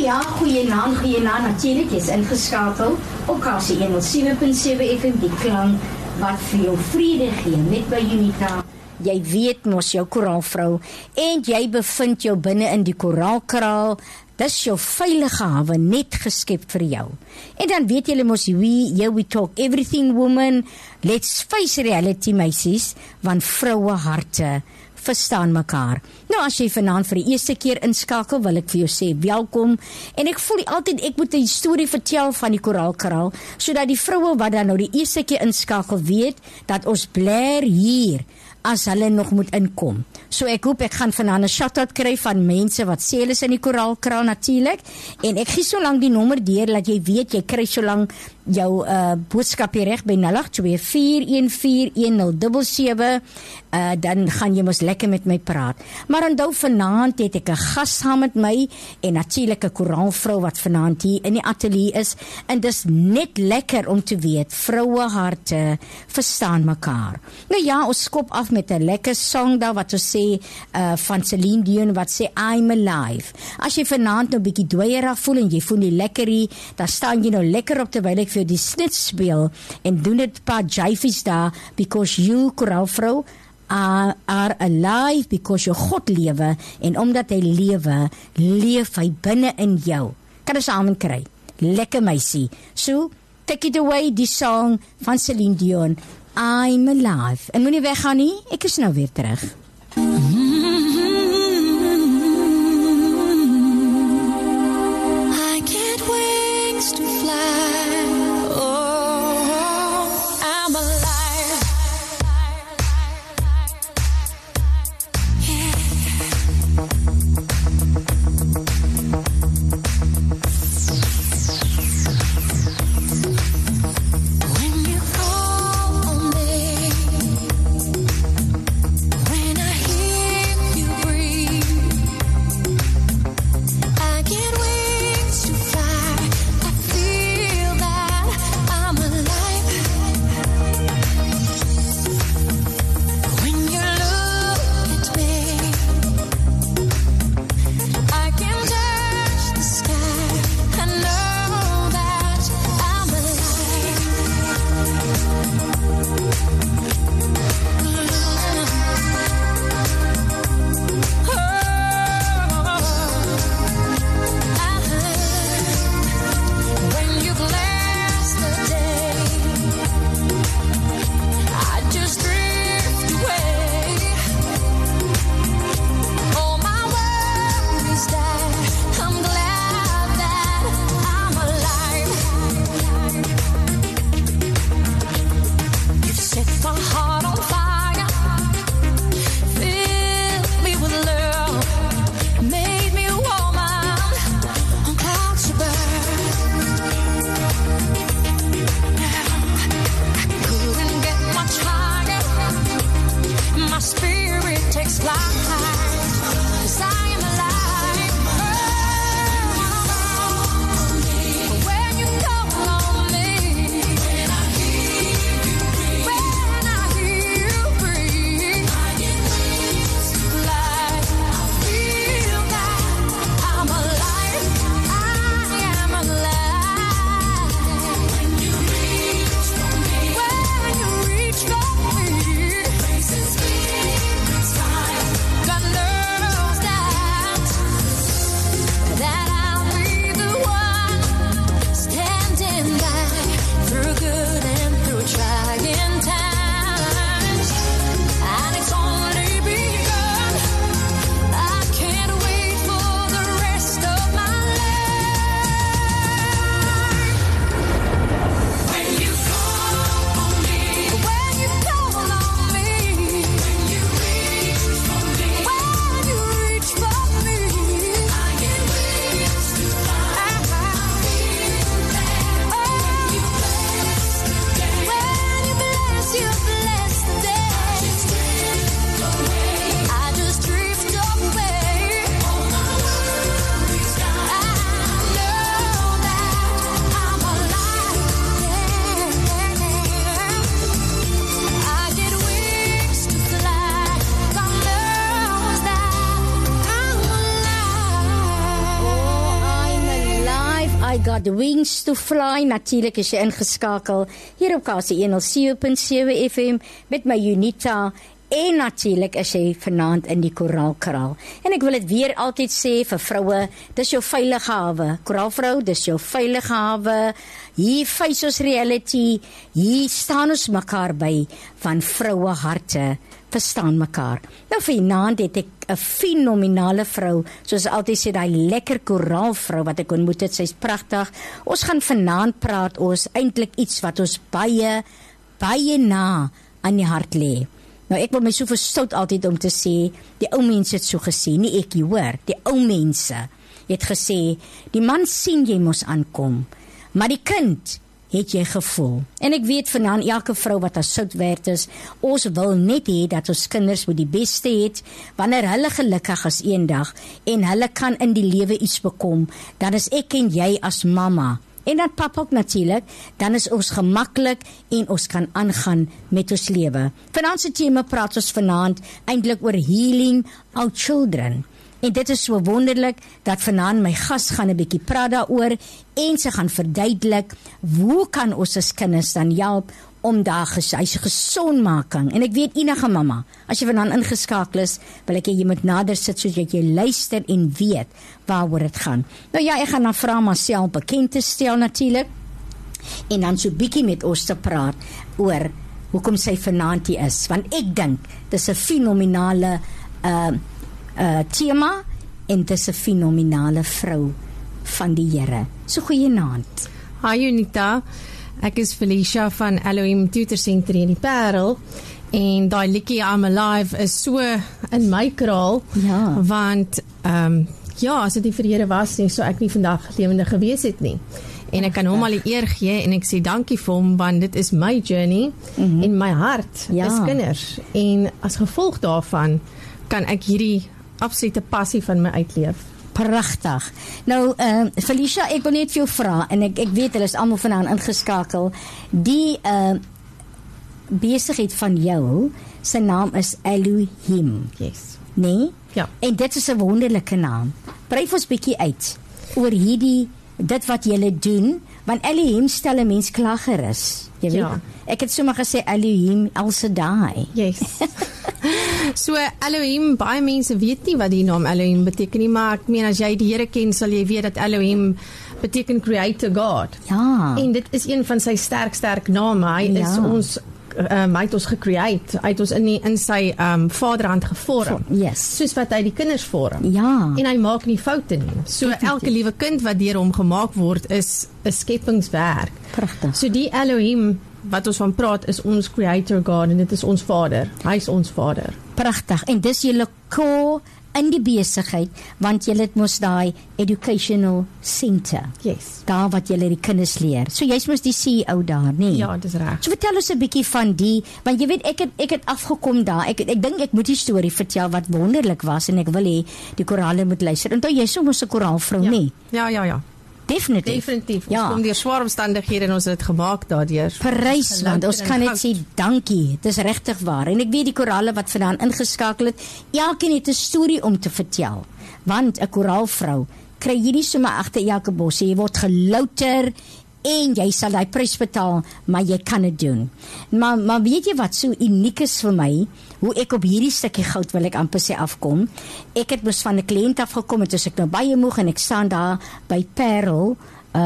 ja, goeienaand, natuurlijk is ingeskakel op KC 107.7 FM, die klank wat vir jou vrede gee, net by Unita. Jy weet mos jou koraalvrou en jy bevind jou binne in die koraalkraal. Dis jou veilige hawe net geskep vir jou. En dan weet julle mos we talk everything woman. Let's face reality meisies, want vroue harte verstaan mekaar. Nou as jy vanaand vir die eerste keer inskakel, wil ek vir jou sê welkom. En ek voel altyd ek moet 'n storie vertel van die koraalkraal, sodat die vroue wat dan nou die eerste keer inskakel weet dat ons bler hier as hulle nog moet inkom. So ek hoop ek gaan vanaand 'n shout-out kry van mense wat sê hulle is in die koraalkraal natuurlik. En ek gee so lank die nommer deur dat jy weet jy kry so lank jou boodskap hier reg by 0824141077. Dan gaan jy mos lekker met my praat. Maar onthou vanaand het ek 'n gas saam met my en natuurlik 'n koraalvrou wat vanaand hier in die ateljee is. En dis net lekker om te weet vroue harte verstaan mekaar. Nou ja, ons skop af met 'n lekker song daar wat ons sê van Celine Dion wat sê I'm alive. As jy vanaand nou 'n bietjie dweierig voel en jy voel nie lekker hier, dan staan jy nou lekker op terwyl ek vir jou die snit speel en doen dit paar jifies daar because you koraalvrou are alive because jou God lewe en omdat hy lewe, leef hy binne in jou. Kan ons saam kry? Lekker meisie. So, take it away, die song van Celine Dion, I'm alive. En moenie weggaan nie, ek is nou weer terug. I get wings to fly. Oh, I'm alive. Yeah. When you call on me, when Got Wings to Fly, natuurlijk is jy ingeskakel hier op KC107.7 FM met my Unita. En natuurlijk is jy vanaand in die koraalkraal. En ek wil dit weer altyd sê vir vroue, dis jou veilige hawe. Koraalvrou, dis jou veilige hawe. Hier face ons reality, hier staan ons mekaar by, van vroue harte verstaan mekaar. Nou vanaand het ek 'n fenominale vrou, soos altyd sê, die lekker koraalvrou wat ek ontmoet het, sy's pragtig. Ons gaan vanaand praat ons eintlik iets wat ons baie na aan die hart lê. Nou ek wil my so verstout altyd om te sê, die ou mense het so gesê, nie ek hoor, die ou mense het gesê, die man sien jy mos aankom, maar die kind het jy gevoel. En ek weet vanaand elke vrou wat as sout werd is, ons wil net hê dat ons kinders moet die beste het, wanneer hulle gelukkig is eendag, en hulle kan in die lewe iets bekom, dan is ek en jy as mamma, en dat pap ook natuurlijk, dan is ons gemaklik en ons kan aangaan met ons lewe. Vanaand se tema praat ons vanaand eintlik oor healing our children. En dit is so wonderlik dat vanaand my gas gaan 'n bietjie praat daaroor en sy gaan verduidelik hoe kan ons as kinders dan help om daar gesondmaking. En ek weet enige mamma, as jy vanaand ingeskakel is, wil ek jy moet nader sit sodat jy luister en weet waaroor dit gaan. Nou ja, ek gaan dan vra myself bekend te stel natuurlik en dan so bietjie met ons te praat oor hoekom sy vanaand hier is, want ek dink dis 'n fenominale tema en dis 'n fenominale vrou van die Here. So goeienaand. Hi Unita, ek is Felicia van Elohim Tutor Center in die Parel en daai liedjie I'm Alive is so in my kraal, Ja. want as dit nie vir die Here was nie, sou ek nie vandag lewendig gewees het nie. En ek kan hom al die eer gee en ek sê dankie vir hom, want dit is my journey en my hart Ja. is kinders. En as gevolg daarvan kan ek hierdie absolute passie van my uitleef. Pragtig. Nou, Felicia, ek wil net vir jou vra, en ek weet, hulle is almal vanaand ingeskakel, die besigheid van jou, sy naam is Elohim, Yes. nee? Ja. En dit is 'n wonderlike naam. Brei ons bietjie uit oor dit wat julle doen, want Elohim stel 'n mens klaar gerus. Jy weet, Ja. ek het sommer gesê Elohim El Shaddai. Yes. So Elohim, baie mense weet nie wat die naam Elohim beteken nie, maar ek meen as jy die Here ken, sal jy weet dat Elohim beteken Creator God. Ja. En dit is een van sy sterk name. Hy is ons hy het ons gecreate, hy het ons in sy vaderhand gevorm. Yes. Soos wat hy die kinders vorm. Ja. En hy maak nie foute nie. So elke liewe kind wat deur hom gemaak word is 'n skepingswerk. Pragtig. So die Elohim wat ons van praat is ons Creator God en dit is ons Vader. Hy is ons Vader. Pragtig. En dis julle core in die besigheid, want julle het mos daai educational center. Yes. Daar wat julle die kinders leer. So jy's mos die CEO daar, nee? Ja, dis reg. So vertel ons 'n bietjie van die, want jy weet ek het afgekom daar. Ek dink ek moet die storie vertel wat wonderlik was en ek wil hê die korale moet luister. Onthou jy sommer 'n koraalvrou, nee? Ja. Definitief. Ons kom deur swaar omstandighede en ons het dit gemaak daardeur. Parys, want ons kan net sê dankie. Dis regtig waar. En ek weet die korale wat vandaan ingeskakel het, elkeen het 'n storie om te vertel. Want 'n koraalvrou kry jy nie sommer agter elke bos, jy word gelouter en jy sal daai prys betaal, maar jy kan dit doen. Maar weet jy wat so uniek is vir my, hoe ek op hierdie stukkie goud wil ek amper sê afkom. Ek het mos van 'n kliënt afgekom en toe ek nou baie moeg en ek staan daar by Parel,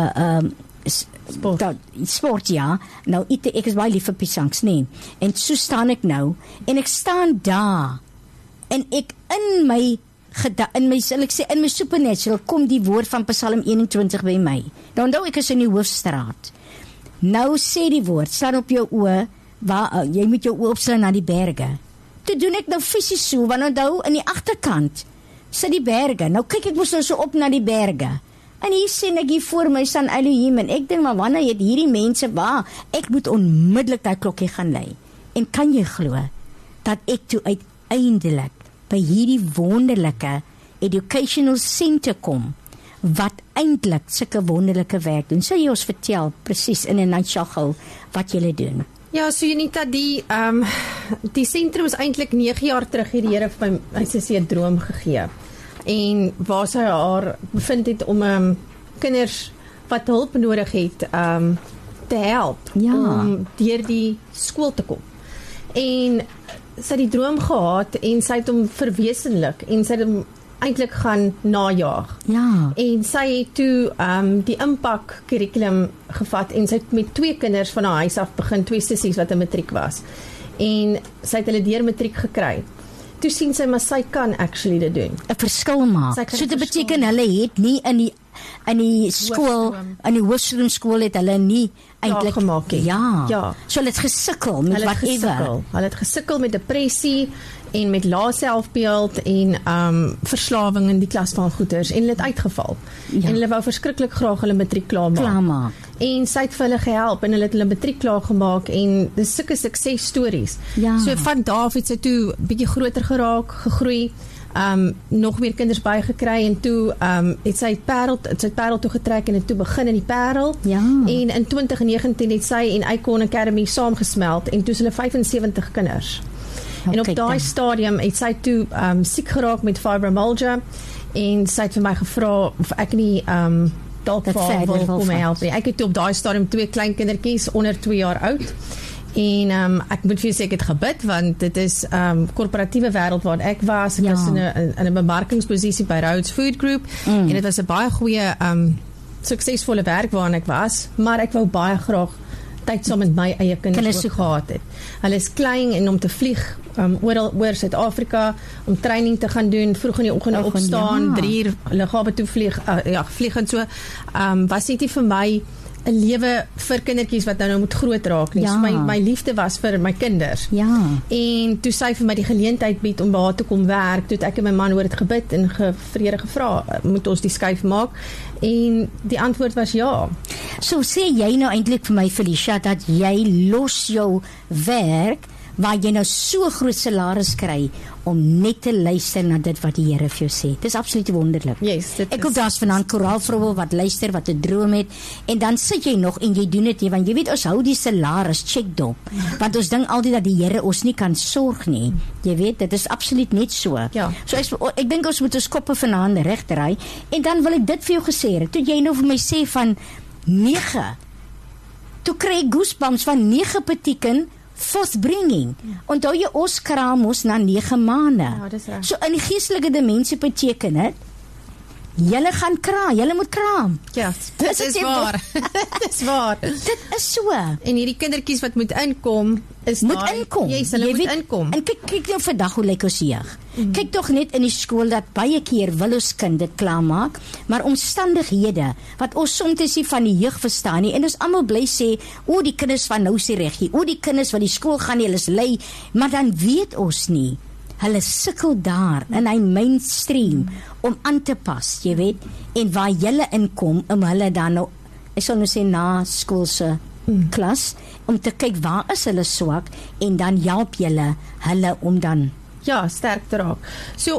sport, ja. Nou ek is baie lief vir piesangs, nee. En so staan ek nou en ek staan daar en ek in my supernatural kom die woord van Psalm 21 by my. Nou onthou ek is in die Hoofstraat. Nou sê die woord, staan op jou oë, jy moet jou oë opslaan na die berge. Toe doen ek nou fisies so, want onthou in die agterkant sit die berge. Nou kyk ek mos nou so op na die berge. En hier sien ek hier voor my staan Elohim en ek dink maar wanneer het hierdie mense waar ek moet onmiddellik daai klokkie gaan lei. En kan jy glo dat ek toe uiteindelik by hierdie wonderlike educational center kom wat eintlik sulke wonderlike werk doen. Sou jy ons vertel presies in 'n nutshell gou wat julle doen? Ja, so Unita, die sentrum is eintlik 9 jaar terug het die Here vir my sussie 'n droom gegee. En waar sy haar bevind het om kinders wat hulp nodig het te help om deur die skool te kom. En sy het die droom gehad en sy het hom verwesenlik en sy het hom eintlik gaan najaag. Ja. En sy het toe die impak kurrikulum gevat en sy het met 2 kinders van haar huis af begin, 2 sissies wat 'n matriek was. En sy het hulle deur matriek gekry. Toe sien sy maar sy kan actually dit doen. 'n verskil maak. So dit beteken hulle het nie in die skool, in die hoofstroom skool het hulle nie eintlik gemaak nie. Ja. So hulle het gesukkel met whatever. Hulle het gesukkel met depressie en met lae selfbeeld en verslawing in die klas van goeters en hulle het uitgeval. En hulle wou verskriklik graag hulle matriek klaarmaak. En sy het vir hulle gehelp en hulle het hulle matriek klaar gemaak en dis sulke suksesstories. So van daar af het sy toe bietjie groter geraak, gegroei. Nog meer kinders bygekry en toe het sy Parel toe getrek en het toe begin in die Parel. En in 2019 het sy en Icon Academy saamgesmelt en toe is hulle 75 kinders. En op daai stadium het sy toe siek geraak met fibromyalgia en sy het vir my gevra of ek nie dalk wil kom help nie. Ek het toe op daai stadium 2 klein kindertjies onder 2 jaar oud. En ek moet vir sê ek het gebid want dit is korporatiewe wêreld waar ek was. Ek was in 'n bemarkingsposisie by Rhodes Food Group en dit was 'n baie goeie suksesvolle werk waarin ek was, maar ek wou baie graag tyd saam met my eie kinders gehad het. Hulle is klein en om te vlieg oor Suid-Afrika om training te gaan doen, vroeg in die oggend opstaan, 3 uur lughawe toe vlieg en so was dit nie vir my 'n lewe vir kindertjies wat nou moet groot raak nie. So my liefde was vir my kinders. En toe sy vir my die geleentheid bied om by haar te kom werk, toe het ek en my man oor dit gebid en vir Here gevra, moet ons die skuif maak? En die antwoord was ja. So sê jy nou eintlik vir my, Felicia, dat jy los jou werk waar jy nou so groot salaris kry om net te luister na dit wat die Here vir jou sê. Dis absoluut wonderlik. Ek hoop daar's vanaand koraalvroue wat luister, wat 'n droom het en dan sit jy nog en jy doen dit nie, want jy weet ons hou die salaris check dop. Want ons dink altyd dat die Here ons nie kan sorg nie. Jy weet, dit is absoluut net so. So ek dink ons moet ons koppe vanaand regdraai en dan wil ek dit vir jou gesê het. Toe jy nou vir my sê van 9. Toe kry ek goosebumps van 9 beteken forthbringing. Onthou jy ons kraam ons na 9 maande. So in die geestelike dimensie beteken dit julle gaan kraam, julle moet kraam. Dit is waar. Dit is waar. Dit is so. En hierdie kindertjies wat moet inkom is moet inkom. Hulle moet inkom. En kyk nou vandag hoe lyk ons jeug. Kyk tog net in die skool dat baie keer wil ons kind dit klaarmaak, maar omstandighede wat ons soms nie van die jeug verstaan nie en ons almal bly sê, o die kinders van nou se reggie, o die kinders wat die skool gaan, hulle is lui, maar dan weet ons nie. Hulle sukkel daar in hy mainstream om aan te pas, jy weet, en waar julle inkom om hulle dan nou, ek sal nou sê na skoolse klas, om te kyk waar is hulle swak en dan help julle hulle om dan sterk te raak. So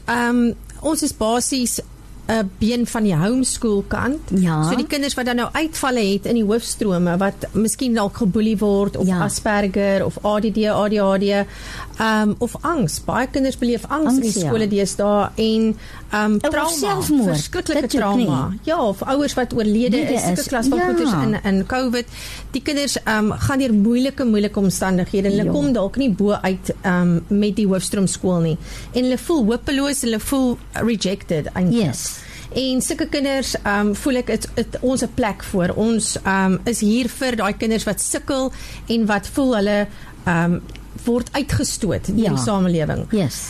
ons is basies 'n been van die homeschool kant. So die kinders wat dan nou uitvalle het in die hoofstrome wat miskien dalk geboelie word of Asperger of ADD, ADHD of angs. Baie kinders beleef angs in die skole deesdae en trauma, verskriklike trauma. Of ouers wat oorlede is, sulke klas van goeters in COVID. Die kinders gaan deur moeilike omstandighede en hulle kom dalk nie bo uit met die hoofstroomskool nie. En hulle voel hopeloos, hulle voel rejected eintlik. En sulke kinders voel ek ons 'n plek voor. Ons is hier vir daai kinders wat sukkel en wat voel hulle word uitgestoot in die samelewing.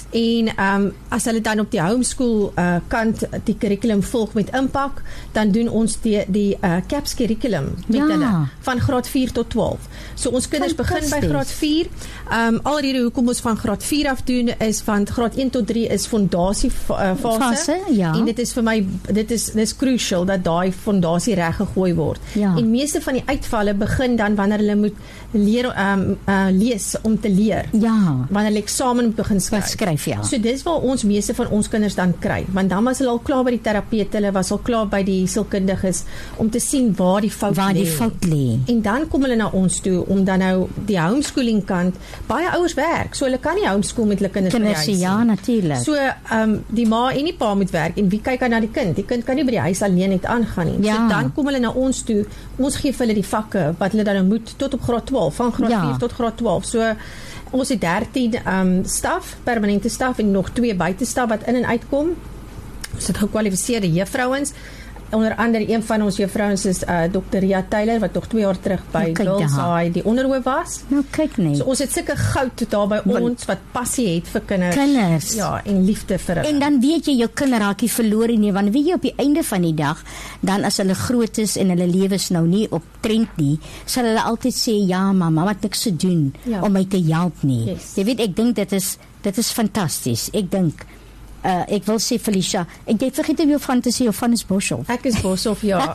En as hulle dan op die homeschool kant die kurrikulum volg met impak, dan doen ons die CAPS kurrikulum met hulle van graad 4 tot 12. So ons kinders begin by graad 4. Alrede hoekom ons van graad 4 af doen is van graad 1 tot 3 is fondasiefase. En dit is vir my dit is crucial dat daai fondasie reg gegooi word. En meeste van die uitvalle begin dan wanneer hulle moet leer lees om te geleer. Ja. Wanneer hulle eksamen moet begin skryf, ja. So dis waar ons meeste van ons kinders dan kry, want dan was hulle al klaar by die terapeut, hulle was al klaar by die sielkundiges om te sien waar die fout lê. En dan kom hulle na ons toe om dan nou die homeschooling kant, baie ouers werk, so hulle kan nie homeschool met hulle kinders by die huis. Ja, natuurlik. So die ma en die pa moet werk en wie kyk na die kind? Die kind kan nie by die huis alleen net aangaan nie. Ja. So dan kom hulle na ons toe. Ons gee vir hulle die vakke wat hulle dan moet tot op graad 12, van graad 4 tot graad 12. So ons het 13 staf, permanente staf en nog 2 buitestaf wat in en uitkom. Ons het gekwalifiseerde juffrouens. Onder andere een van ons juffrouens is Dr. Ria Taylor wat nog 2 jaar terug by Girls High die onderhoof was. Nou kyk net. So ons het sulke goud daar by ons wat passie het vir kinders. Ja, en liefde vir hulle. En dan weet jy jou kind raak nie verlore nie, want weet jy op die einde van die dag, dan as hulle groot is en hulle lewe is nou nie op trend nie, sal hulle altyd sê ja, mamma het niks te doen om my te help nie. Yes. Jy weet, ek dink dit is fantasties. Ek dink ek wil sê Felicia, ek het vergeet om jou van te sê, jou van is Boshoff. Ek is Boshoff, ja.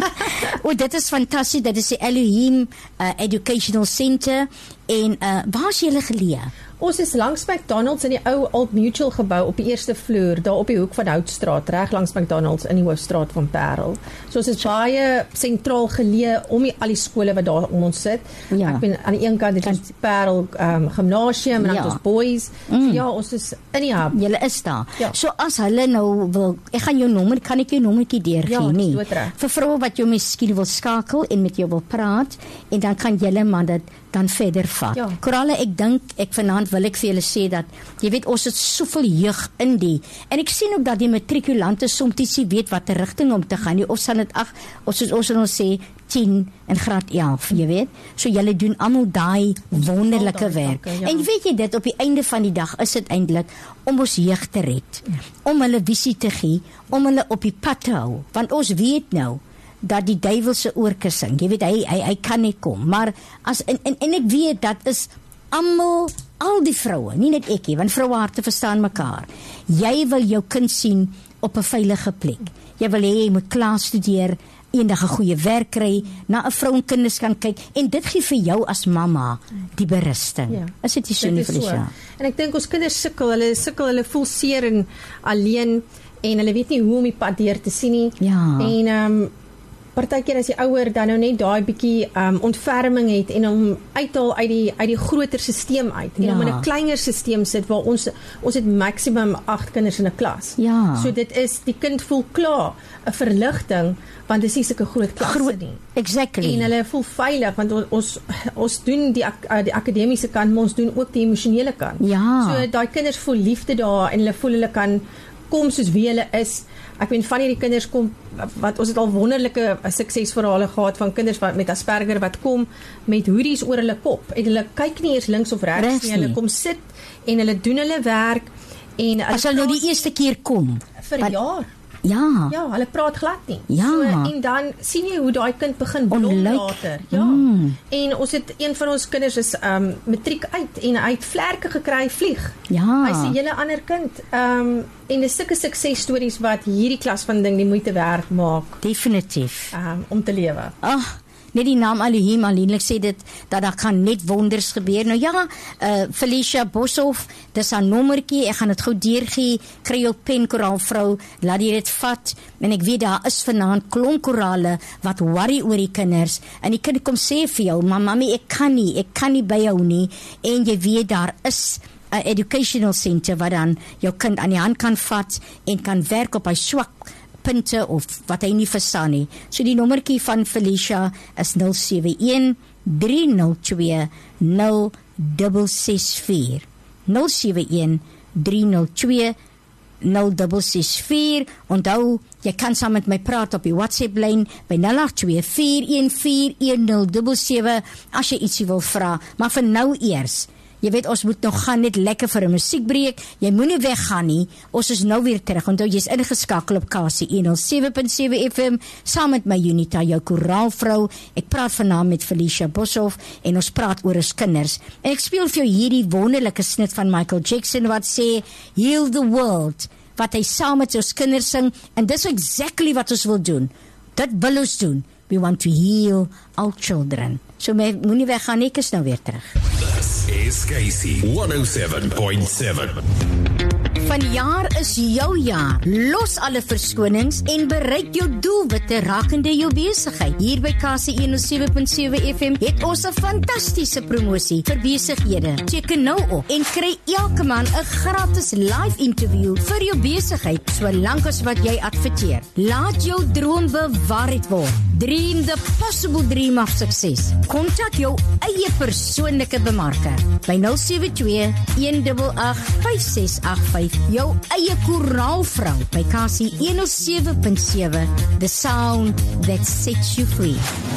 Dit is fantasties, dit is die Elohim Educational Center en waar is julle geleë? Ons is langs McDonald's in die ou Old Mutual gebou op die eerste vloer, daar op die hoek van Houtstraat, reg langs McDonald's in die Hoofstraat van Parel. So ons is baie sentraal geleë om al die skole wat daar om ons sit. Ja. Ek ben aan die een kant dit is Parel gimnasium en dan ons boys. So ja, ons is in die hub. Julle is daar. Ja. So as hulle nou wil, ek gaan jou nommer, kan ek jou nommertjie deurgee nie? Vir vroue wat jou miskien wil skakel en met jou wil praat en dan kan julle maar dit dan verder vat. Ja. Coralle, ek vanaand wil ek vir julle sê dat, jy weet, ons het soveel jeug in die, en ek sien ook dat die matrikulante soms nie weet wat die rigting om te gaan nie, of sal dit, ons sal sê, 10 en graad 11, jy weet, so julle doen almal daai wonderlike werk, en weet jy dit, op die einde van die dag is dit eintlik om ons jeug te red, om hulle visie te gee, om hulle op die pad te hou, want ons weet nou, dat die duiwelse oorkussing, jy weet, hy kan nie kom, maar en ek weet, dat is almal, al die vroue, nie net ek nie, want vrouharte verstaan mekaar, jy wil jou kind sien op 'n veilige plek, jy wil hê jy moet klaar studeer, eendag 'n goeie werk kry, na 'n vrou en kinders kan kyk, en dit gee vir jou as mamma die berusting. Ja, is dit so nie, Felicia? En ek dink ons kinders sukkel, hulle voel seer en alleen, en hulle weet nie hoe om die pad deur te sien nie, en partykeer as die ouer dan nou net daai bietjie ontferming het en om uithaal uit die groter stelsel uit en om in 'n kleiner stelsel sit waar ons het maksimum 8 kinders in 'n klas. Ja. So dit is, die kind voel klaar 'n verligting want dit is nie sulke groot klasse nie. Exactly. En hulle voel veilig want ons doen die akademiese kant, maar ons doen ook die emosionele kant. Ja. So daai kinders voel liefde daar en hulle voel hulle kan kom soos wie hulle is. Ek weet van hierdie kinders kom, wat ons het al wonderlike suksesverhale gehad van kinders met Asperger wat kom met hoodies oor hulle kop en hulle kyk nie eers links of regs nie, hulle kom sit en hulle doen hulle werk en as hulle nou die eerste keer kom vir jaar. Ja. Ja, hulle praat glad nie. Ja. So, en dan sien jy hoe daai kind begin blom later. Ja. En ons het een van ons kinders is matriek uit en hy het vlerke gekry vlieg. Ja. Hy's 'n hele ander kind. En dis sulke suksesstories wat hierdie klas van ding die moeite werd maak. Definitief. Om te lewe. Net die naam Elohim alleenlik sê dit, dat daar kan net wonders gebeur. Nou ja, Felicia Boshoff, dis haar nommertjie, ek gaan dit gou deurgee, kry jou pen, koraalvrou, laat jy dit vat, en ek weet daar is vanaand klomp korale, wat worry oor die kinders, en die kind kom sê vir jou, maar mami, ek kan nie by jou nie, en jy weet daar is 'n educational center, wat dan jou kind aan die hand kan vat, en kan werk op hy swak punte of wat hy nie verstaan nie. So die nommertjie van Felicia is 071 302 0664. 071 302 0664. Onthou, jy kan saam met my praat op die WhatsApp lyn by 082 414 1077 as jy ietsie wil vra. Maar vir nou eers, jy weet, ons moet nog gaan net lekker vir 'n musiekbreek. Jy moenie weggaan nie. Ons is nou weer terug. Onthou, jy's ingeskakel op KC 107.7 FM saam met my Unita, jou koraalvrou. Ek praat vanaand met Felicia Boshoff en ons praat oor ons kinders. En ek speel vir jou hierdie wonderlike snit van Michael Jackson wat sê, Heal the World, wat hy saam met ons kinders sing, en dis exactly wat ons wil doen. Dit wil ons doen. We want to heal all children. So moenie weggaan nie, ek is nou weer terug. This is Casey 107.7. Vanjaar is jou jaar. Los alle verskonings en bereik jou doelwitte rakende jou besigheid. Hier by KC107.7 FM het ons 'n fantastiese promosie vir besighede. Teken nou op en kry elke maand 'n gratis live interview vir jou besigheid, solank as wat jy adverteer. Laat jou droom bewaarheid word. Dream the possible dream of success. Kontak jou eie persoonlike bemarker by 072-188-5685. Jou eie koraalvrou by KC107.7, the sound that sets you free.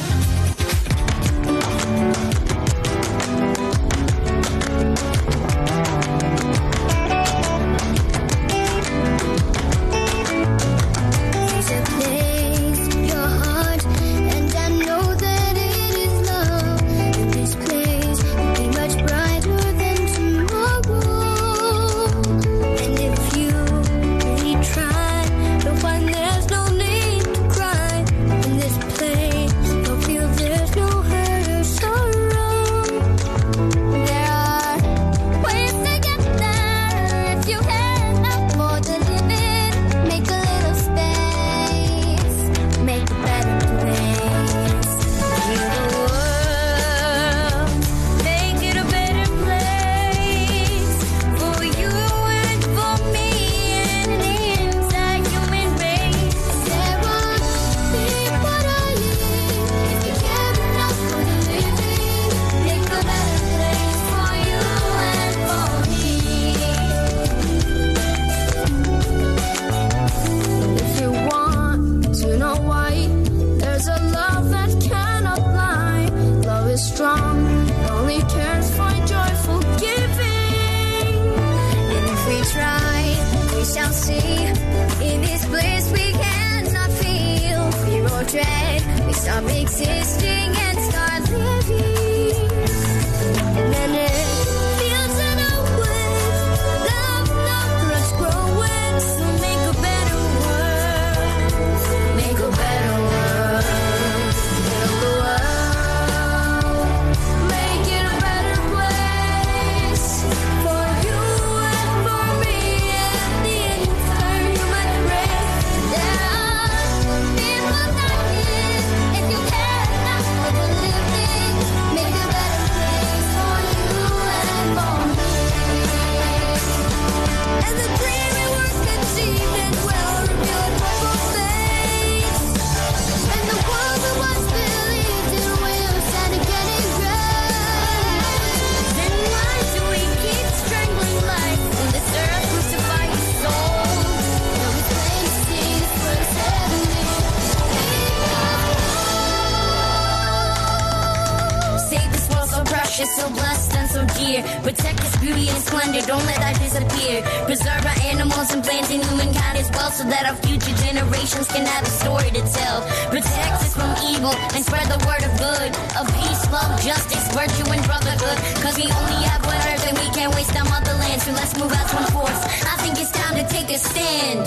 So blessed and so dear. Protect its beauty and splendor, don't let that disappear. Preserve our animals and plants and humankind as well, so that our future generations can have a story to tell. Protect us from evil and spread the word of good, of peace, love, justice, virtue, and brotherhood. Cause we only have one earth and we can't waste our motherland, so let's move as one force. I think it's time to take a stand.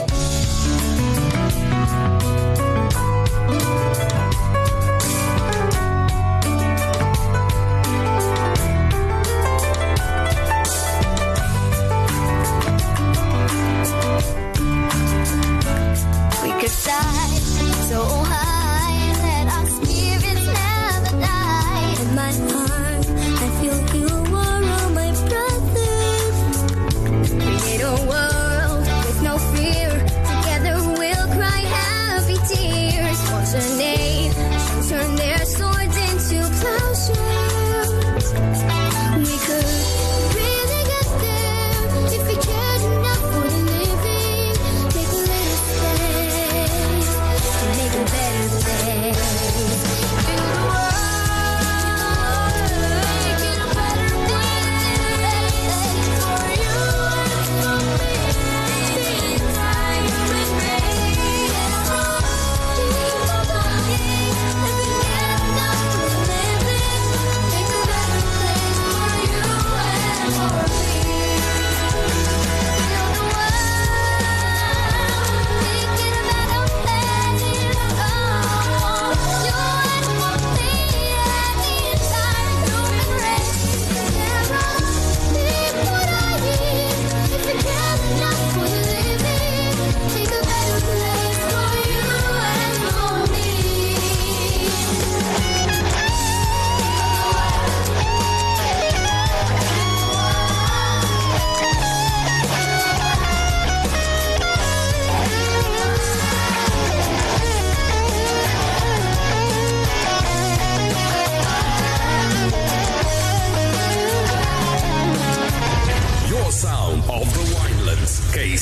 So high that our spirits never die. In my heart, I feel you are all my brothers. Create a world with no fear. Together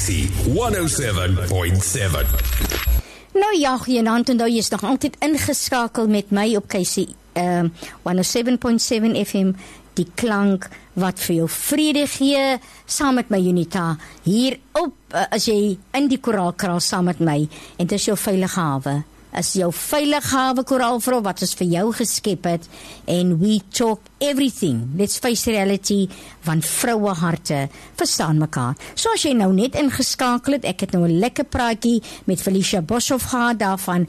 Casey 107.7. Nou ja, goeienaand, onthou jy is nog altyd ingeskakel met my op Casey 107.7 FM, die klank wat vir jou vrede gee, saam met my Unita, hier op, as jy in die koraalkraal saam met my, en dit is jou veilige hawe, is jou veilige hawe koraalvrou, wat ons vir jou geskep het, en we talk everything, let's face reality, van vroue harte, verstaan mekaar. So as jy nou net ingeskakel het, ek het nou 'n lekker praatjie met Felicia Boshoff gehad, daarvan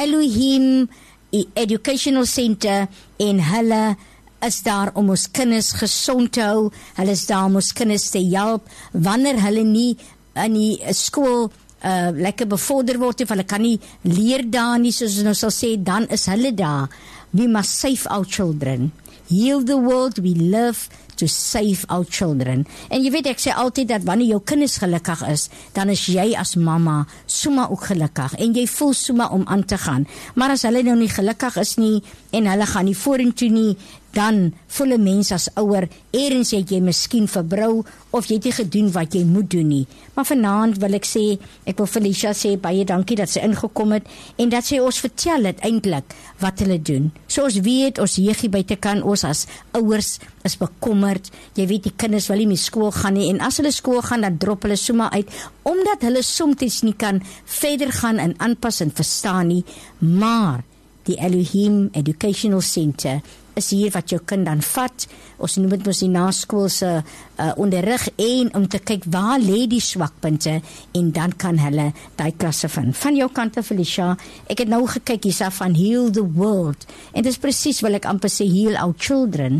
Elohim Educational Center, en hulle is daar om ons kinders gesond te hou, hulle is daar om ons kinders te help, wanneer hulle nie in die skool lekker bevorder word, of hulle kan nie leer daar nie, soos ons nou sal sê, dan is hulle daar. We must save our children. Heal the world, we live to save our children. En jy weet, ek sê altyd dat wanneer jou kinders gelukkig is, dan is jy as mamma soma ook gelukkig, en jy voel soma om aan te gaan. Maar as hulle nou nie gelukkig is nie, en hulle gaan nie vorentoe nie, dan voel 'n mens as ouer, eerens het jy miskien verbrou, of jy het nie gedoen wat jy moet doen nie. Maar vanaand wil ek sê, ek wil Felicia sê, baie dankie dat sy ingekom het, en dat sy ons vertel het eintlik wat hulle doen. So ons weet, ons jeugie buitekant, ons as ouers is bekommerd, jy weet die kinders wil nie meer skool gaan nie, en as hulle skool gaan, dan drop hulle sommer uit, omdat hulle soms nie kan verder gaan en aanpas en verstaan nie, maar die Elohim Educational Center is hier wat jou kind dan vat, ons noem het ons die naskoolse onderrig, en om te kyk waar lê die swakpunte, en dan kan hulle die klasse van jou kant af, Felicia. Ek het nou gekyk hiersa van Heal the World, en dit is presies wil ek amper sê, Heal Our Children,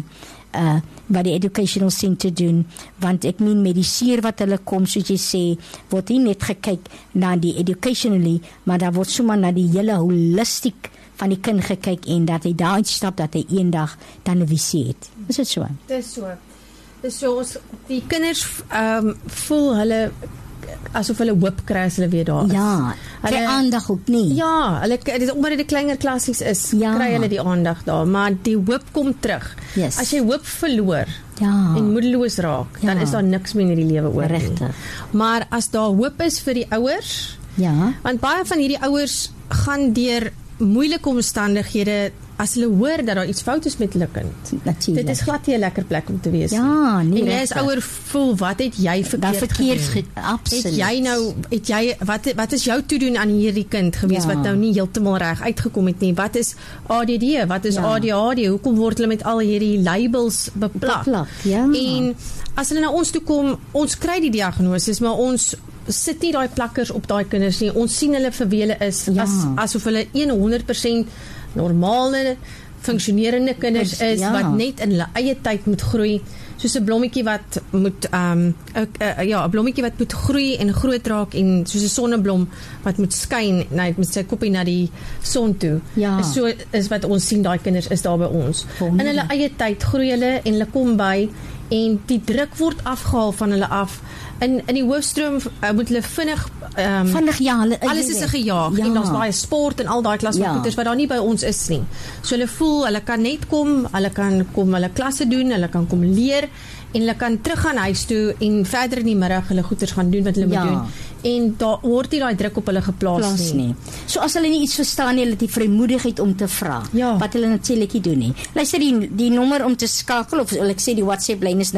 wat die Educational Center doen, want ek meen met die seer wat hulle kom, soos jy sê, word nie net gekyk na die educationally, maar daar word sommer na die hele holistic van die kind gekyk, en dat hy daar uitstap, dat hy eendag dan 'n visie het. Is dit so? Dis so, ons, die kinders voel hulle, asof hulle hoop kry as hulle weer daar is. Ja, kry aandag ook nie. Ja, omdat dit kleiner klassies is, kry hulle die aandag daar, maar die hoop kom terug. Yes. As jy hoop verloor, en moedeloos raak, dan is daar niks meer in die lewe oor nie. Maar as daar hoop is vir die ouers, want baie van hierdie ouers gaan deur moeilike omstandighede, as hulle hoor dat daar iets fout is met hulle kind. Dit is glad nie 'n lekker plek om te wees. Ja, nie en jy as ouer voel, wat het jy verkeerd gedoen? Absoluut. Wat is jou toedoen aan hierdie kind gewees, wat nou nie heeltemal reg uitgekom het nie? Wat is ADD? Wat is ADHD? Hoekom word hulle met al hierdie labels beplak? En as hulle na ons toe kom, ons kry die diagnose, maar ons sit nie daai plakkers op daai kinders nie. Ons sien hulle vir wie hulle is, asof hulle 100% normale, funksionerende kinders is, wat net in hulle eie tyd moet groei, soos 'n blommetjie wat moet 'n blommetjie wat moet groei en groot raak, en soos 'n sonneblom wat moet skyn, met sy koppie na die son toe. So is wat ons sien, daai kinders is daar by ons. In hulle eie tyd groei hulle, en hulle kom by, en die druk word afgehaal van hulle af. In die hoofstroom moet hulle vinnig alles is 'n gejaag, en daar's baie sport en al daai klas van goeders wat daar nie by ons is nie. So hulle voel, hulle kan net kom, hulle kan kom hulle klasse doen, hulle kan kom leer, en hulle kan terug gaan huis toe, en verder in die middag hulle goeders gaan doen wat hulle moet doen. En daar word nie daai druk op hulle geplaas nie. So as hulle nie iets verstaan nie, hulle het die vrymoedigheid om te vra, wat hulle natuurlik nie doen nie. Luister, die nommer om te skakel, of ek sê die WhatsApp lyn is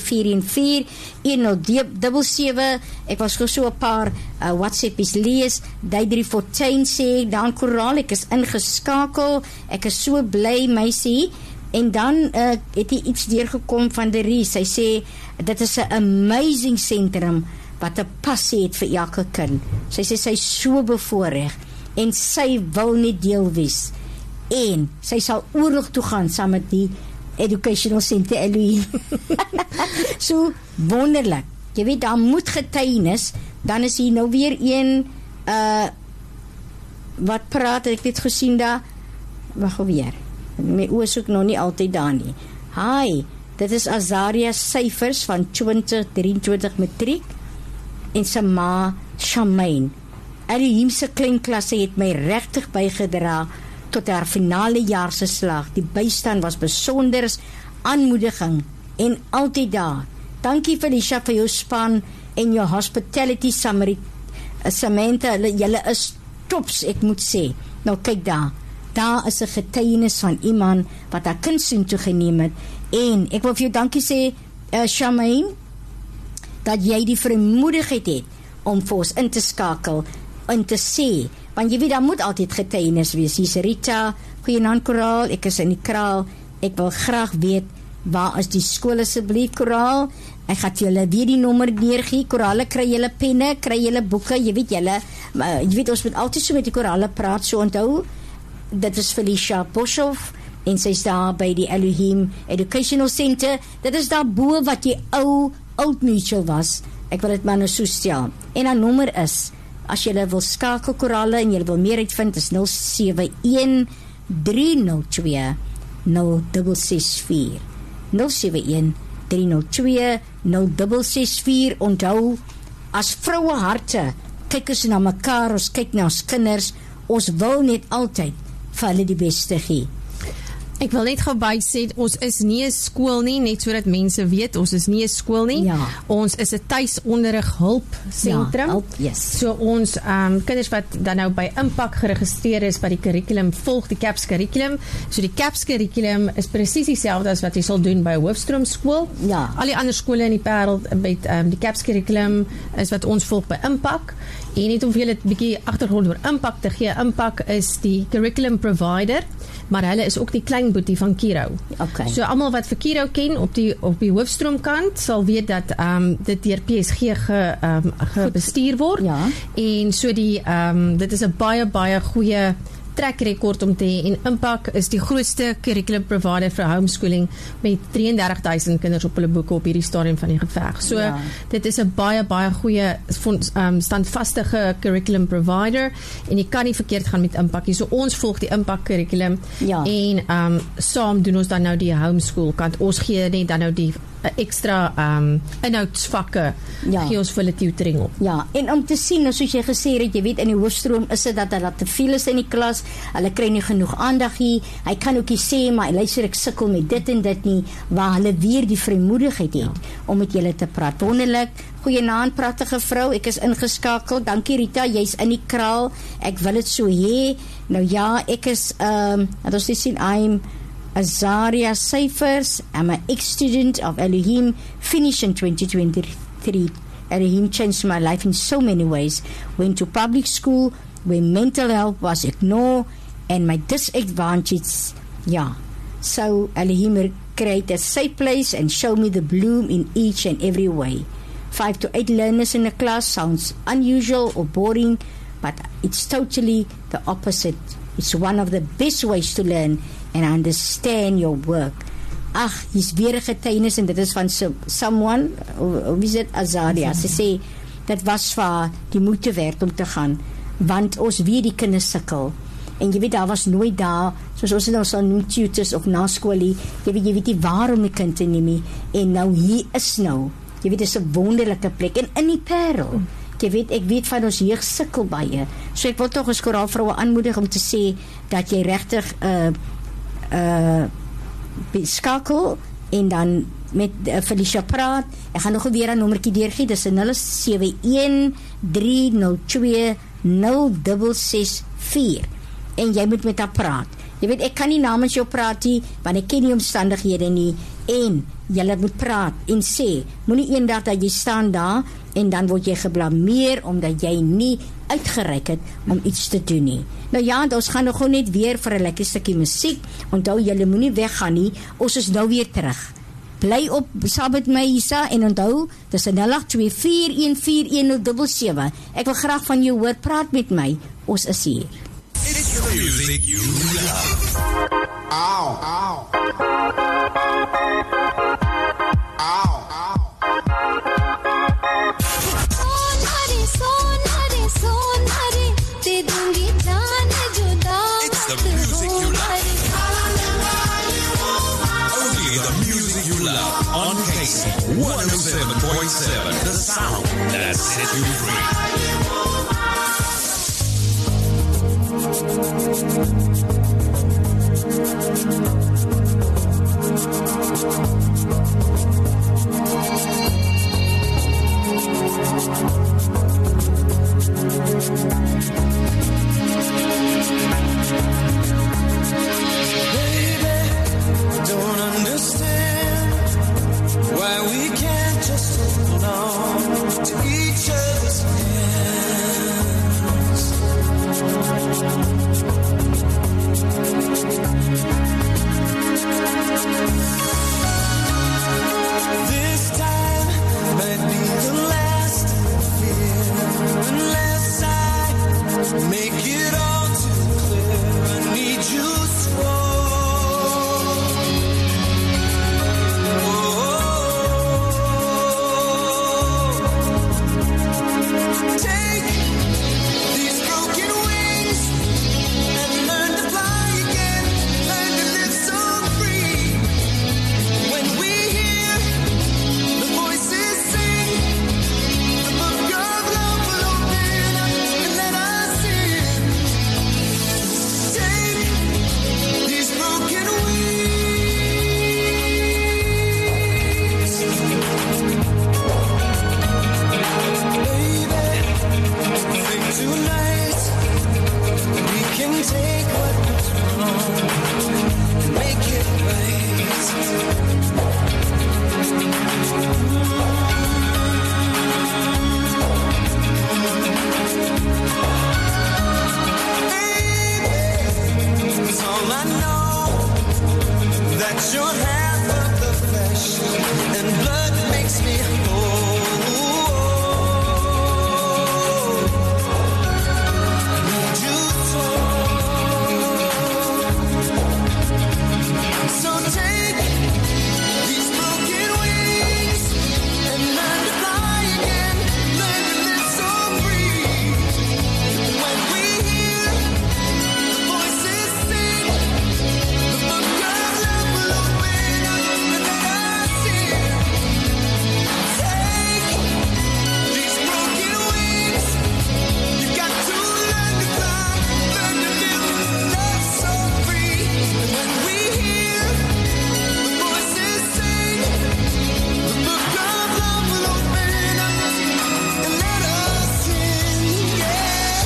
0824141077. Ek was so 'n paar WhatsAppies lees. Deidre Fortuin sê, dan Koraal, ek is ingeskakel, ek is so bly, meisie. En dan het hy iets deurgekom van Derie. Sy sê, dit is 'n amazing sentrum, wat 'n passie het vir elke kind. Sy sê, sy is so bevoorreg, en sy wil nie deel wees, en sy sal oorlog toe gaan, saam met die Educational Center Elohim. So wonderlik, jy weet, daar moet getuienis, dan is hier nou weer een, wat praat, ek het gesien daar, wag weer, my oë soek nog nie altyd daar nie. Hi, dit is Azaria syfers van 2023 matriek, en sy ma Shamaine. Elohim se klein klasse het my regtig bygedra tot haar finale jaar se slag. Die bystand was besonder, aanmoediging en altyd daar. Dankie Felicia vir jou span en jou hospitality Samantha, julle is tops, ek moet sê. Nou kyk daar is 'n getuienis van iemand wat haar kind soontoe geneem het, en ek wil vir jou dankie sê, Charmaine, dat jy die vrymoedigheid het om vir ons in te skakel en te sê, want jy weet, daar moet altyd getuienis wees. Hier's Rita, goeienaand Koraal, ek is in die kraal, ek wil graag weet, waar is die skool asseblief Koraal? Ek gaan julle weer die nommer neergee. Korale, kry julle penne, kry julle boeke, jy weet ons moet altyd so met die korale praat, so onthou, dit is Felicia Boshoff, en sy is daar by die Elohim Educational Center, dit is daar bo wat jy Old Mutual was, ek wil dit maar nou so stel, en haar nommer is, as julle wil skakel korale, en julle wil meer uitvind, is 071 302 0664 071 302 0664. Onthou, as vroue harte kyk ons na mekaar, ons kyk na ons kinders, ons wil net altyd vir hulle die beste gee. Ek wil net gou by sê, ons is nie 'n skool nie, net sodat mense weet, ons is nie 'n skool nie. Ja. Ons is 'n tuisonderrig hulpsentrum. Ja, yes. So ons kinders wat dan nou by Impak geregistreer is by die curriculum, volg die CAPS curriculum. So die CAPS curriculum is presies dieselfde as wat jy sal doen by 'n hoofstroomskool. Ja. Al die ander skole in die wêreld met die CAPS curriculum is wat ons volg by Impak. En net om vir julle 'n bietjie agtergrond oor Impak te gee, Impak is die curriculum provider, maar hulle is ook die klein boetie van Kiro. Okay. So almal wat vir Kiro ken op die hoofstroomkant sal weet dat dit deur PSG gebestuur word. Ja. En so dit is 'n baie goeie track record om te hê, en Impak is die grootste curriculum provider vir homeschooling met 33,000 kinders op hulle boeke op hierdie stadium van die geveg. So dit is 'n baie goeie standvastige curriculum provider, en jy kan nie verkeerd gaan met Impak nie. So ons volg die Impak curriculum, en saam doen ons dan nou die homeschool kant. Ons gee net dan nou die ekstra inhoudsvakke, gee ons vir hulle tutoring op. Ja, en om te sien, soos jy gesê het, jy weet, in die hoofstroom is dit dat hulle te veel is in die klas, hulle kry nie genoeg aandag nie, hy kan ook nie sê, maar luister, ek sukkel met dit en dit nie, waar hulle weer die vrymoedigheid het, om met julle te praat. Wonderlik, goeienaand, pragtige vrou, ek is ingeskakel, dankie Rita, jy's in die kraal, ek wil het so hê, nou ja, ek is, wat ons sien, I'm Azaria Cyphers. I'm an ex-student of Elohim, finished in 2023. Elohim changed my life in so many ways. Went to public school where mental health was ignored and my disadvantages. Yeah. So Elohim created a safe place and showed me the bloom in each and every way. 5 to 8 learners in a class sounds unusual or boring, but it's totally the opposite. It's one of the best ways to learn and understand your work. Ag, hier's weer 'n getuienis, en dit is van someone, wie is dit, Azaria, sy sê, dit was vir die moeite werd om te gaan, want ons weet die kinders sukkel, en jy weet, daar was nooit daar, soos ons nou sal noem, tutors of naskoolie, jy weet nie waarom die kind te neem nie, en nou hier is nou, jy weet, dit is 'n wonderlike plek, en in die Parel, jy weet, ek weet van ons jeug sukkel baie, so ek wil tog as koraalvroue aanmoedig om te sê, dat jy regtig skakel, en dan met Felicia praat, ek gaan nog weer 'n nommertjie deurgee, dis 071 302 0664, en jy moet met haar praat. Jy weet, ek kan nie namens jou praat nie, want ek ken nie omstandighede nie, en julle moet praat en sê, moenie eendag dat jy staan daar en dan word jy geblameer omdat jy nie uitgereik het om iets te doen nie. Nou ja, ons gaan nog net weer vir 'n lekker stukkie musiek. Onthou, julle moenie weggaan nie. Ons is nou weer terug. Bly op saam met my, Isa, en onthou, dis 0824141077. Ek wil graag van jou hoor, praat met my. Ons is hier. It's the music you love. Ow, ow. Ow, ow. It's the music you love. Only the music you love on KC 107.7. The sound that sets you free. into each other's hands. This time might be the last fear, unless I make it all too clear. I need you so. Take these broken wings and learn to fly again, learn to live so free. When we hear the voices sing, the book of love will open up and let us in. Take these broken wings, baby. Think tonight we can take what was wrong and make it right. It's all I know, that you're half of the flesh and blood makes me whole. Need you so take these broken wings and learn to fly again, learn to live so free. When we hear the voices sing, the book of love will open up and let us in. Take these broken wings, you got to learn to fly, learn to live love so free. And when we hear the voices sing, the book of love will open up and let us in. Yeah.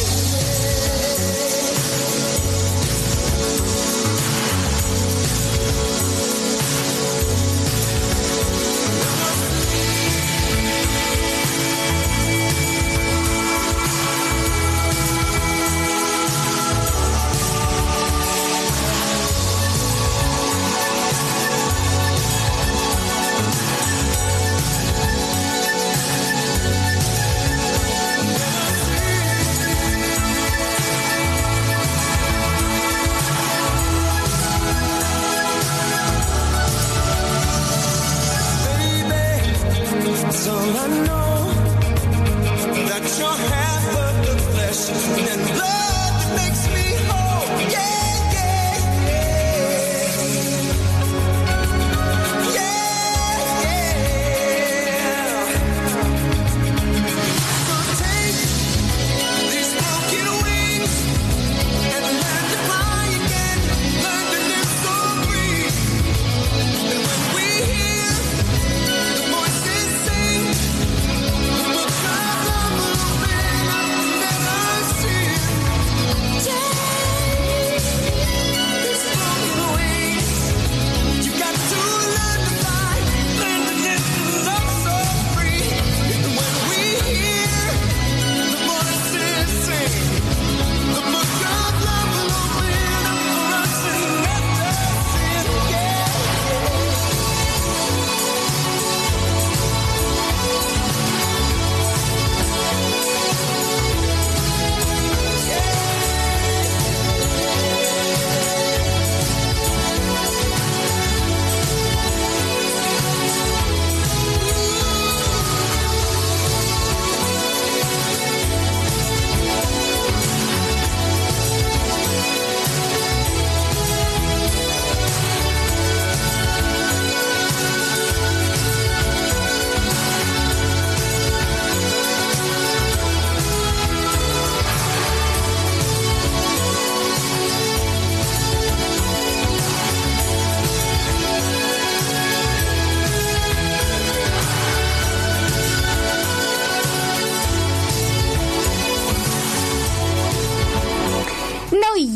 That's all I know, that you're half of the flesh and blood that makes me whole. Yeah, yeah, yeah. Yeah, yeah. So take these broken wings and learn to fly again, learn to live so free. And when we hear the voices sing,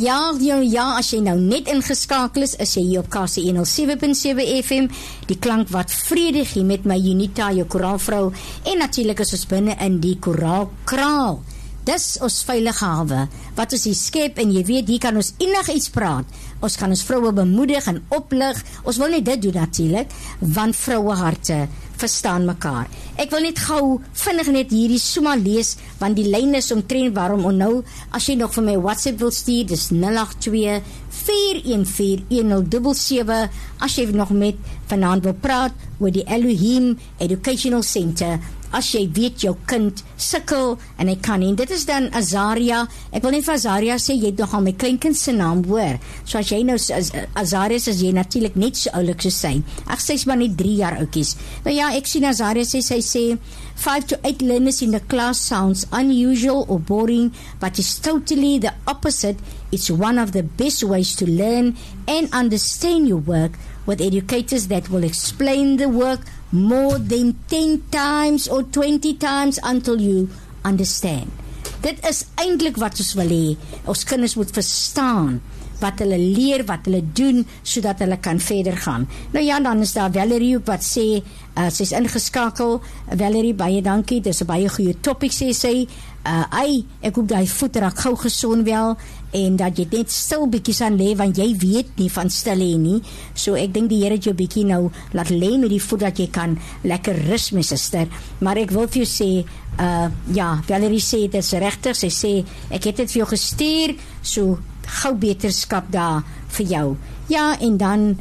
Ja, as jy nou net ingeskakel is jy hier op KC 107.7 FM, die klank wat vrede gee met my Unita, jou koraalvrou, en natuurlik is ons binne in die koraalkraal. Dis ons veilige hawe, wat ons hier skep, en jy weet, hier kan ons enig iets praat. Ons kan ons vroue bemoedig en oplig. Ons wil nie dit doen natuurlik, want vroue harte verstaan mekaar. Ek wil net gou vinnig net hierdie soma lees, want die lyn is omtrent waarom nou, as jy nog vir my WhatsApp wil stuur, dis 082 414 1077, as jy nog met vanaand wil praat oor die Elohim Educational Center, as jy weet jou kind sukkel en hy kan nie. Dit is dan Azaria. Ek wil net vir Azaria sê, jy het nogal my kleinkind se naam hoor. So as jy nou Azaria is jy natuurlik net so oulik soos sy. Ag, sy is maar net 3 jaar oudjies. Nou ja, ek sien Azaria sy sê 5 to 8 learners in the class sounds unusual or boring, but is totally the opposite. It's one of the best ways to learn and understand your work, with educators that will explain the work more than 10 times or 20 times until you understand. Dit is eintlik wat ons wil hê. Ons kinders moet verstaan wat hulle leer, wat hulle doen, sodat hulle kan verder gaan. Nou ja, dan is daar Valerie wat sê, sy is ingeskakel. Valerie, baie dankie, dis 'n baie goeie topic, sê sy. Ek hoop die voet raak gou gesond wel, en dat jy net stil bietjies aan lê, want jy weet nie van stil hê nie. So ek dink die Here het jou bietjie nou laat lê met die voet, dat jy kan lekker rus, my suster. Maar ek wil vir jou sê, ja, Valerie sê, dit is regtig, sy sê, ek het dit vir jou gestuur, so gou beterskap daar vir jou. Ja, en dan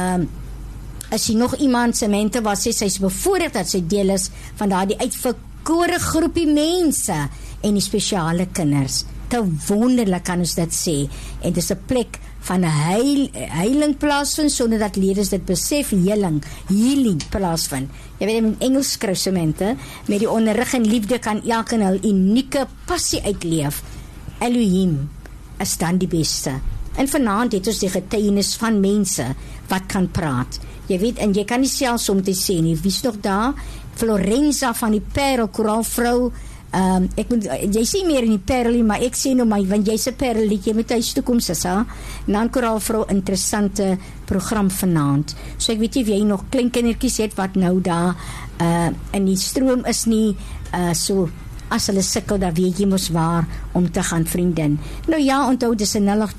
is jy nog iemand, Samantha, wat sê, sy is bevoorreg dat sy deel is van daardie uitverkore groepie mense en die spesiale kinders. Te wonderlik kan ons dit sê, en dit is 'n plek van 'n heiling plaasvind, sonder dat leerders dit besef, healing plaasvind. Jy weet, in Engels skryf Samantha, met die onderrig en liefde kan elkeen hul unieke passie uitleef. Elohim is dan die beste. En vanaand het ons die getuienis van mense wat kan praat. Jy weet, en jy kan nie selfs om te sê nie, wie is nog daar? Florenza van die Parel, koraalvrou. Jy sê meer in die Parel, maar ek sê nou my, want jy's 'n Parel, jy moet huis toe kom, sissa. Dan koraalvrou, interessante program vanaand. So ek weet nie of jy nog klein kindertjies het wat nou daar in die stroom is nie, so as hulle sukkel, dan weet jy mos waar om te gaan, vriendin. Nou ja, onthou, dis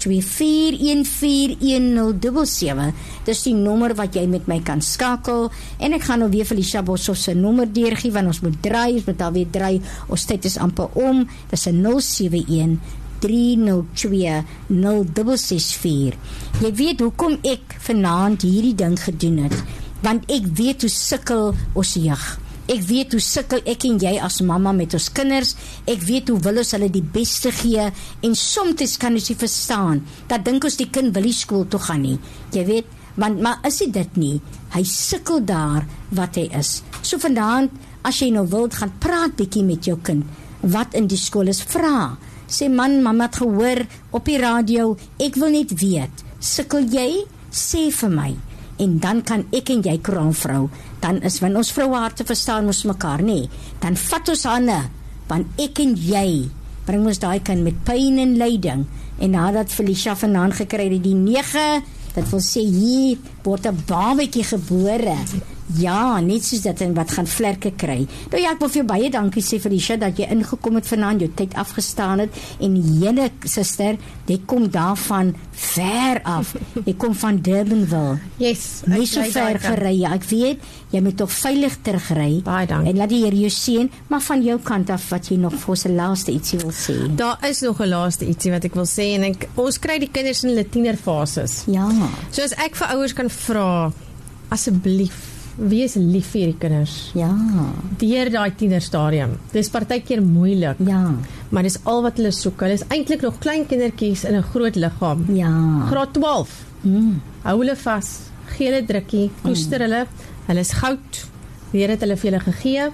082-414-1077. Dis die nommer wat jy met my kan skakel, en ek gaan nou weer Felicia Boshoff se nommer deurgee, want ons moet draai, ons moet alweer draai, ons tyd is amper om, dis 071-302-0664. Jy weet hoekom ek vanaand hierdie ding gedoen het, want ek weet hoe sukkel ons jeug. Ek weet hoe sukkel ek en jy as mamma met ons kinders. Ek weet hoe wil ons hulle die beste gee, en soms kan ons nie verstaan, dat dink ons die kind wil nie skool toe gaan nie. Jy weet, maar is dit nie? Hy sukkel daar wat hy is. So vandaan, as jy nou wilt, gaan praat bietjie met jou kind, wat in die skool is, vra. Sê, man, mama het gehoor op die radio, ek wil net weet, sukkel jy? Sê vir my. En dan kan ek en jy, koraalvrou, dan is, want ons vroue harte verstaan ons mekaar nie, dan vat ons hande, want ek en jy bring ons daai kind met pyn en lyding, en nadat Felicia vanaand gekry het die 9, dit wil sê hier word 'n babatjie gebore. Ja, net soos dit, en wat gaan vlerke kry. Nou ja, ek wil vir jou baie dankie sê, Felicia, dat jy ingekom het vanaand, jou tyd afgestaan het, en jene, suster, jy kom daarvan ver af. Jy kom van Durbanville. Yes. Nie so ver gery, ja, ek weet, jy moet toch veilig terugry. Baie dankie. En laat die Heer jou seën, maar van jou kant af, wat jy nog vir ons 'n laaste ietsie wil sê. Daar is nog 'n laaste ietsie wat ek wil sê, en ons kry die kinders in hulle tienerfases. Ja. So as ek vir ouers kan vra, asseblief, wees lief vir die kinders. Ja. Deur daai tienerstadium. Dis partykeer moeilik. Ja. Maar dis al wat hulle soek. Hulle is eintlik nog klein kindertjies in 'n groot liggaam. Ja. Graad 12. Hou hulle vas. Gee hulle drukkie. Koester hulle. Hulle is goud. Die Here het hulle vir julle gegee.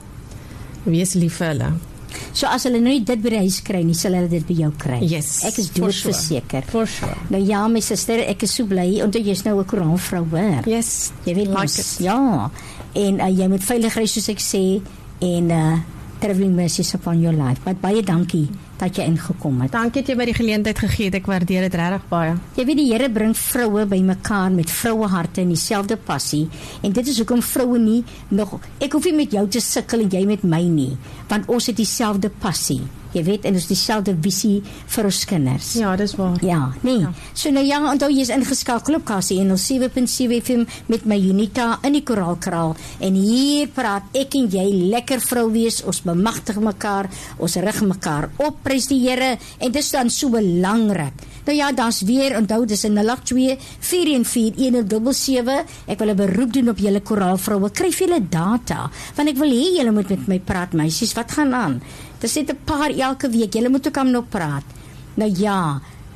Wees lief vir hulle. So as hulle nou nie dit by die huis kry nie, sal hulle dit by jou kry. Yes. Ek is doodverseker. For sure. Nou ja, my suster, ek is so bly, omdat jy is nou 'n koraalvrou, hoor. Yes. Jy weet Like mos, it. ja. En jy moet veilig ry, soos ek sê, en traveling mercies upon your life. Maar baie dankie dat jy ingekom het. Dankie dat jy my die geleentheid gegee het. Ek waardeer dit regtig baie. Jy weet die Here bring vroue bymekaar met vroueharte en dieselfde passie en dit is hoekom vroue nie nog, ek hoef nie met jou te sukkel en jy met my nie, want ons het dieselfde passie. Jy weet, en ons dieselfde visie vir ons kinders. Ja, dis waar. Ja, nee. Ja. So nou ja, onthou jy is ingeskakel op KC107.7 FM met my Unita in die Koraalkraal en hier praat ek en jy lekker vrou wees, ons bemagtig mekaar, ons rig mekaar op, prys die Here en dit is dan so belangrik. Nou ja, daar's weer, onthou dis 'n 082-414-1077. Ek wil 'n beroep doen op julle koraalvroue. Kryf julle data, want ek wil hê julle moet met my praat, meisies. Wat gaan aan? Dis net 'n paar elke week. Julle moet ook aan nog praat. Nou ja,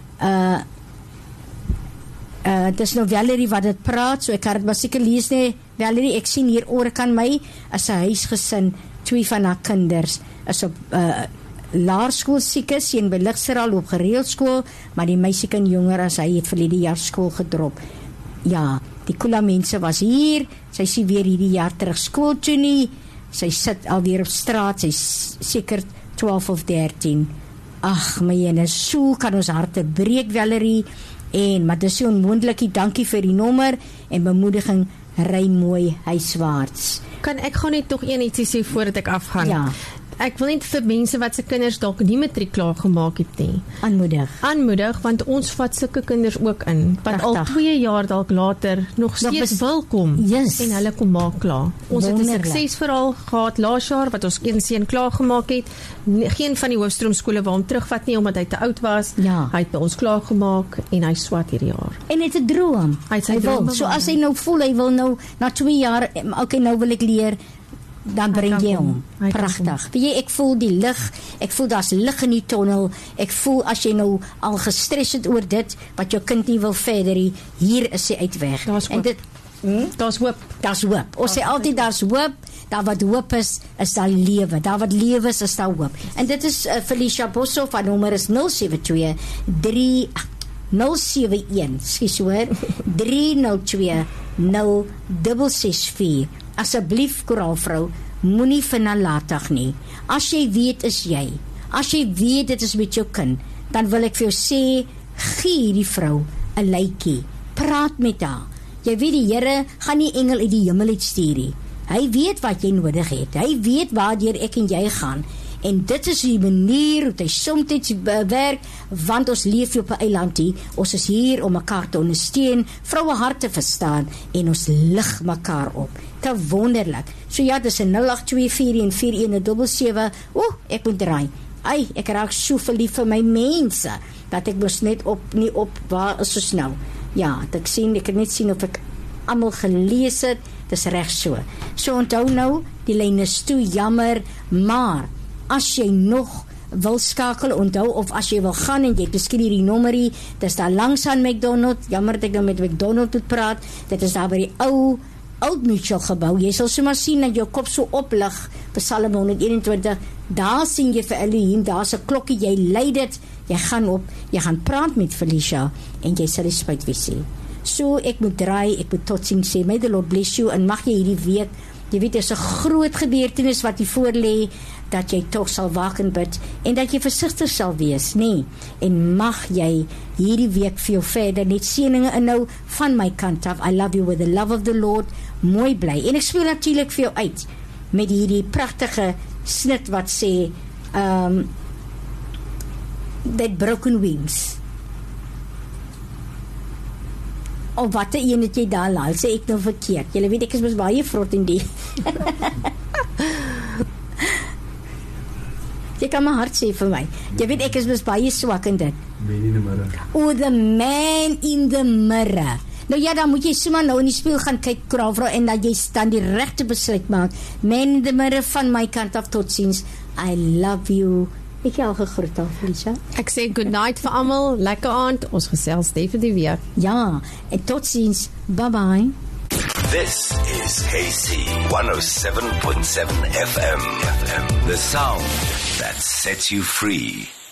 dis nou Valerie wat dit praat, so ek kan dit maar seker lees nie. Valerie, ek sien hier oor kan my as 'n huisgesin, 2 van haar kinders is op laerskool sieke, sien by Ligseral op gereeld skool, maar die meisiekind jonger as hy het verlede jaar skool gedrop. Ja, die Kula mense was hier, sy sien weer hierdie jaar terug skool toe nie, sy sit alweer op straat, sy seker 12 of 13. Ag, my ene, so kan ons harte breek, Valerie, maar dis so onmoontlik, dankie vir die nommer, en bemoediging, ry mooi huiswaarts. Kan ek gewoon net toch ietsie sê voordat ek afgaan? Ja. Ek wil net vir mense wat se kinders dalk nie matriek klaar gemaak het nie. Aanmoedig, want ons vat sulke kinders ook in, wat al 2 jaar dalk later nog steeds wil kom, yes. En hulle kom maak klaar. Ons het 'n suksesverhaal gehad laas jaar, wat ons een seun klaar gemaak het, geen van die hoofstroomskole wou hom terugvat nie, omdat hy te oud was, ja. Hy het by ons klaar gemaak, en hy swat hierdie jaar. En het 'n droom, hy wil, so as hy nou voel, hy wil nou, na 2 jaar, okay, nou wil ek leer, dan bring jy hom. Pragtig. Weet jy, ek voel die lig, ek voel daar's lig in die tonnel, ek voel as jy nou al gestres het oor dit, wat jou kind nie wil verder nie, hier is die uitweg. En dit, daar's hoop. Daar's hoop. Ons sê altyd daar's hoop, daar wat hoop is daar lewe. Daar wat lewe is daar hoop. En dit is Felicia Boshoff, haar nommer is 071, skus hoor, 302-0664. Asseblief, koraalvrou, moenie vir nalatig nie. As jy weet is jy, as jy weet dit is met jou kind, dan wil ek vir jou sê, gee die vrou 'n lykie, praat met haar. Jy weet die Here gaan nie engel uit die hemel uitstuur nie. Hy weet wat jy nodig het, hy weet waardeur ek en jy gaan, en dit is die manier hoe hy soms werk, want ons leef op 'n eiland hier, ons is hier om mekaar te ondersteun, vroue hart te verstaan, en ons lig mekaar op. Te wonderlik. So ja, dis 'n 082-414-1077. Ek moet draai. Ek raak so verlief vir my mense, dat ek mos net nie op, waar is ons nou? Ja, ek het net sien of ek almal gelees het, dis reg so. So onthou nou, die lyn is toe, jammer, maar, as jy nog wil skakel, onthou, of as jy wil gaan, en jy miskien hierdie nommerie, dis daar langs aan McDonald, jammer dat ek nou met McDonald moet praat, dit is daar by die Old Mutual gebou, jy sal so maar sien, dat jou kop so oplig, Psalm 121, daar sien jy vir Elohim, daar is 'n klokkie, jy lei dit, jy gaan op, jy gaan praat met Felicia, en jy sal die spyt wees sê. So, ek moet draai, ek moet totsiens sê, may the Lord bless you, en mag jy hierdie week, jy weet, is 'n groot gebeurtenis wat jy voorlê, dat jy toch sal waak en bid, en dat jy versigtig sal wees, nee, en mag jy hierdie week vir jou verder net seëninge inhou van my kant af. I love you with the love of the Lord, mooi bly, en ek speel natuurlik vir jou uit, met hierdie prachtige snit wat sê, that broken wings, of wat een het jy daar laal, sê ek nou verkeerd, julle weet ek is mos baie vrot in die jy kan my hart sê vir my, jy weet ek is mos baie swak in dit, Man in the Mirror. The Man in the Mirror. Nou ja, dan moet jy sommer nou in die spieël gaan kyk, koraalvrou, en dat jy dan die regte besluit maak. Man in the Mirror van my kant af, totsiens, I love you. Ek jou al gegroet al, Felicia. Ek sê good night vir almal, lekker aand, ons gesels definitief weer. Ja, en totsiens, bye bye. This is KC 107.7 FM. The sound that sets you free.